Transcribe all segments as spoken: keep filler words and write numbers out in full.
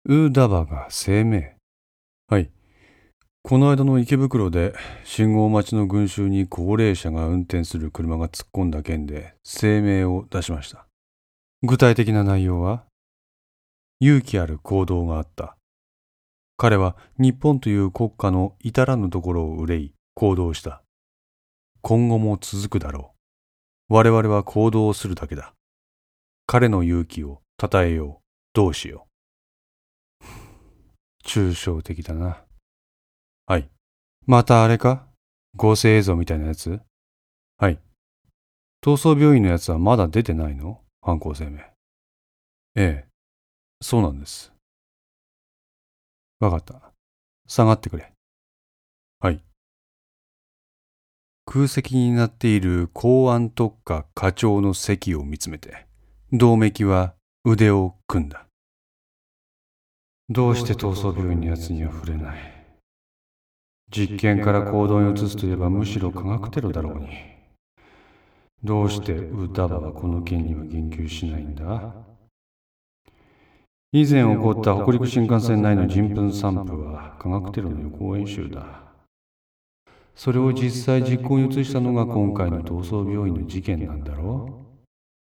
ウダバが声明。はい。この間の池袋で信号待ちの群衆に高齢者が運転する車が突っ込んだ件で声明を出しました。具体的な内容は、勇気ある行動があった。彼は日本という国家の至らぬところを憂い行動した。今後も続くだろう。我々は行動をするだけだ。彼の勇気を称えよう。どうしよう。抽象的だな。はい。またあれか？合成映像みたいなやつ？はい。逃走病院のやつはまだ出てないの？犯行声明。ええ。そうなんです。わかった。下がってくれ。はい。空席になっている公安特科課長の席を見つめて、百目鬼は腕を組んだ。どうして逃走病院のやつには触れない。実験から行動に移すといえばむしろ科学テロだろうに。どうしてウダバはこの件には言及しないんだ？以前起こった北陸新幹線内の人糞散布は科学テロの予行演習だ。それを実際実行に移したのが今回の逃走病院の事件なんだろう？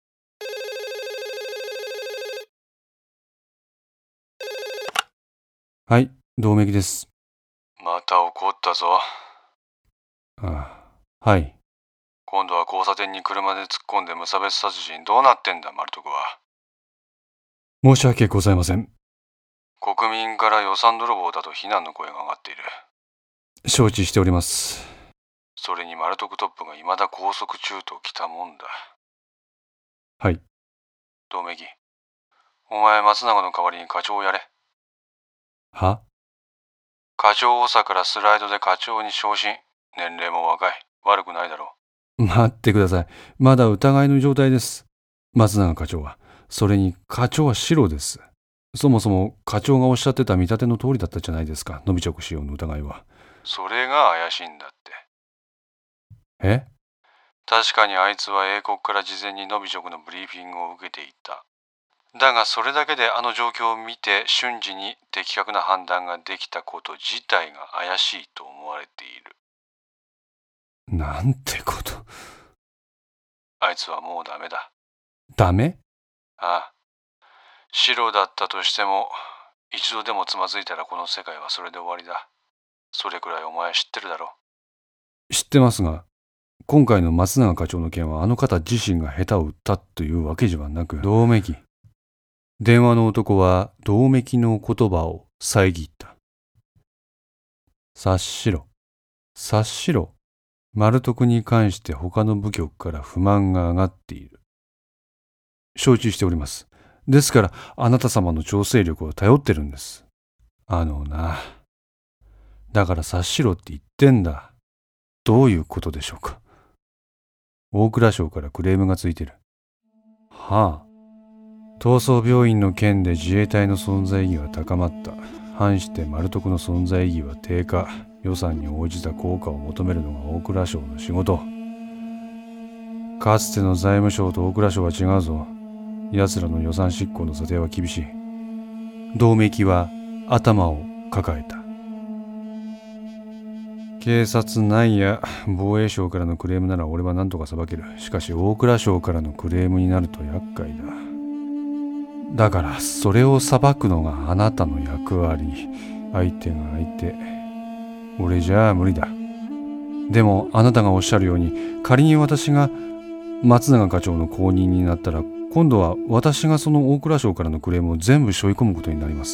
はい、百目鬼です。 また怒ったぞ。 ああ、はい。 今度は交差点に車で突っ込んで無差別殺人どうなってんだ、マルトクは。 申し訳ございません。 国民から予算泥棒だと非難の声が上がっている。 承知しております。 それにマルトクトップが未だ拘束中と来たもんだ。 はい。 百目鬼、お前松永の代わりに課長をやれ。 は？ 課長補佐からスライドで課長に昇進。年齢も若い。悪くないだろう。待ってください。まだ疑いの状態です。松永課長は。それに課長はシロです。そもそも課長がおっしゃってた見立ての通りだったじゃないですか。ノビチョク使用の疑いは。 それが怪しいんだって。 え？ 確かにあいつは英国から事前にノビチョクのブリーフィングを受けていた。だがそれだけであの状況を見て瞬時に的確な判断ができたこと自体が怪しいと思われている。 なんてこと。 あいつはもうダメだ。 ダメ？ ああ。白だったとしても一度でもつまずいたらこの世界はそれで終わりだ。それくらいお前知ってるだろ。 知ってますが、今回の松永課長の件はあの方自身が下手を打ったというわけではなく、百目鬼。電話の男は百目鬼の言葉を遮った。察しろ。察しろ。マルトクに関して他の部局から不満が上がっている。承知しております。ですからあなた様の調整力を頼ってるんです。あのな。だから察しろって言ってんだ。どういうことでしょうか。大蔵省からクレームがついてる。はあ。逃走病院の件で自衛隊の存在意義は高まった。反してマルトクの存在意義は低下。予算に応じた効果を求めるのが大蔵省の仕事。かつての財務省と大蔵省は違うぞ。奴らの予算執行の査定は厳しい。百目鬼は頭を抱えた。警察内や防衛省からのクレームなら俺は何とか裁ける。しかし大蔵省からのクレームになると厄介だ。だからそれを裁くのがあなたの役割。相手が相手。俺じゃあ無理だ。でもあなたがおっしゃるように、仮に私が松永課長の後任になったら、今度は私がその大蔵省からのクレームを全部背負い込むことになります。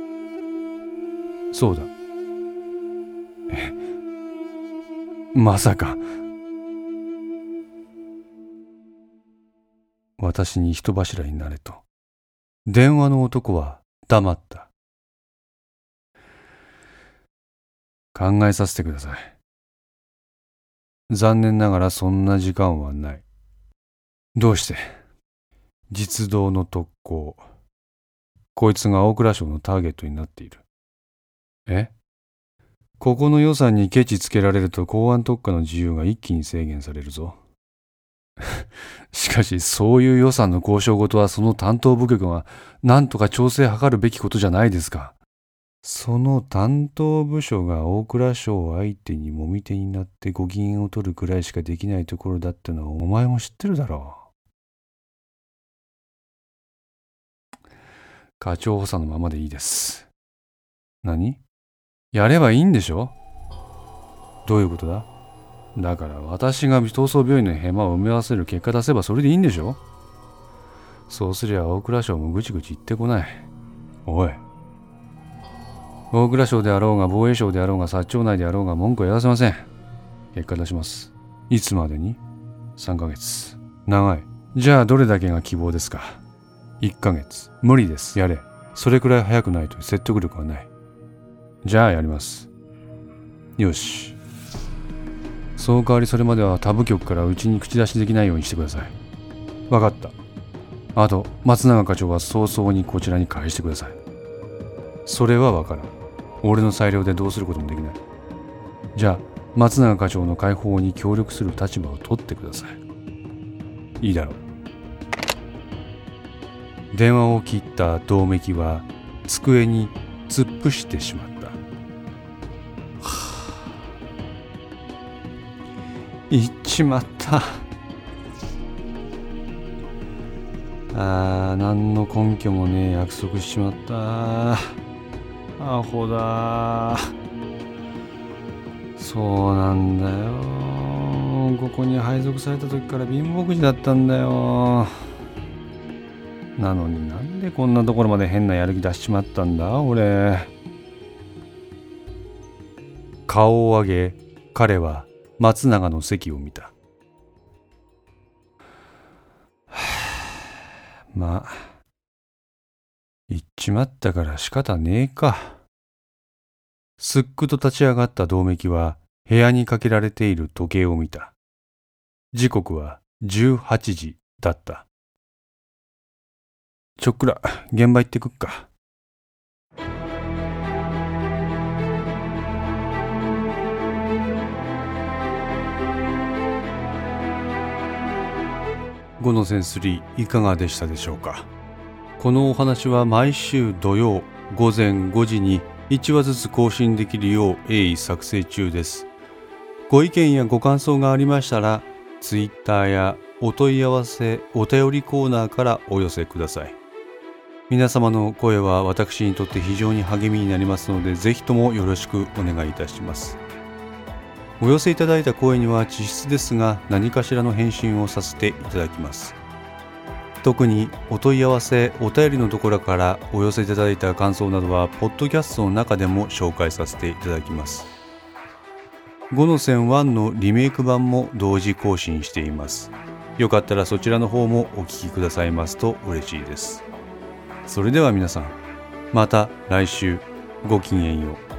そうだ。え、まさか。私に人柱になれと。電話の男は黙った。考えさせてください。残念ながらそんな時間はない。どうして？実動の特攻。こいつが大蔵省のターゲットになっている。え？ここの予算にケチつけられると公安特化の自由が一気に制限されるぞ。 しかしそういう予算の交渉事はその担当部局が何とか調整図るべきことじゃないですか。その担当部署が大蔵省を相手にもみ手になってご機嫌を取るくらいしかできないところだってのはお前も知ってるだろう。課長補佐のままでいいです。何？やればいいんでしょ？どういうことだ？だから私が闘争病院のヘマを埋め合わせる結果出せばそれでいいんでしょ？そうすりゃ大蔵省もぐちぐち言ってこない。おい。大蔵省であろうが防衛省であろうが薩長内であろうが文句は言わせません。結果出します。いつまでに？さんかげつ。長い。じゃあどれだけが希望ですか？いっかげつ。無理です。やれ。それくらい早くないと説得力はない。じゃあやります。よし。その代わりそれまでは他部局からうちに口出しできないようにしてください。わかった。あと松永課長は早々にこちらに返してください。それはわからん。俺の裁量でどうすることもできない。じゃあ松永課長の解放に協力する立場を取ってください。いいだろう。電話を切った百目鬼は机に突っ伏してしまった。言っちまった。あー、何の根拠もねえ約束しちまった。アホだ。そうなんだよ。ここに配属された時から貧乏くじだったんだよ。なのになんでこんなところまで変なやる気出しちまったんだ俺。顔を上げ彼は松永の席を見た。まあ言っちまったから仕方ねえか。すっくと立ち上がった百目鬼は部屋にかけられている時計を見た。時刻はじゅうはちじだった。ちょっくら現場行ってくっか。ごのセンスリーいかがでしたでしょうか。このお話は毎週土曜ごぜんごじにいちわずつ更新できるよう鋭意作成中です。ご意見やご感想がありましたらツイッターやお問い合わせお便りコーナーからお寄せください。皆様の声は私にとって非常に励みになりますので、ぜひともよろしくお願いいたします。お寄せいただいた声には稚拙ですが何かしらの返信をさせていただきます。特にお問い合わせお便りのところからお寄せいただいた感想などはポッドキャストの中でも紹介させていただきます。ごの線いちのリメイク版も同時更新しています。よかったらそちらの方もお聞きくださいますと嬉しいです。それでは皆さん、また来週ごきげんよう。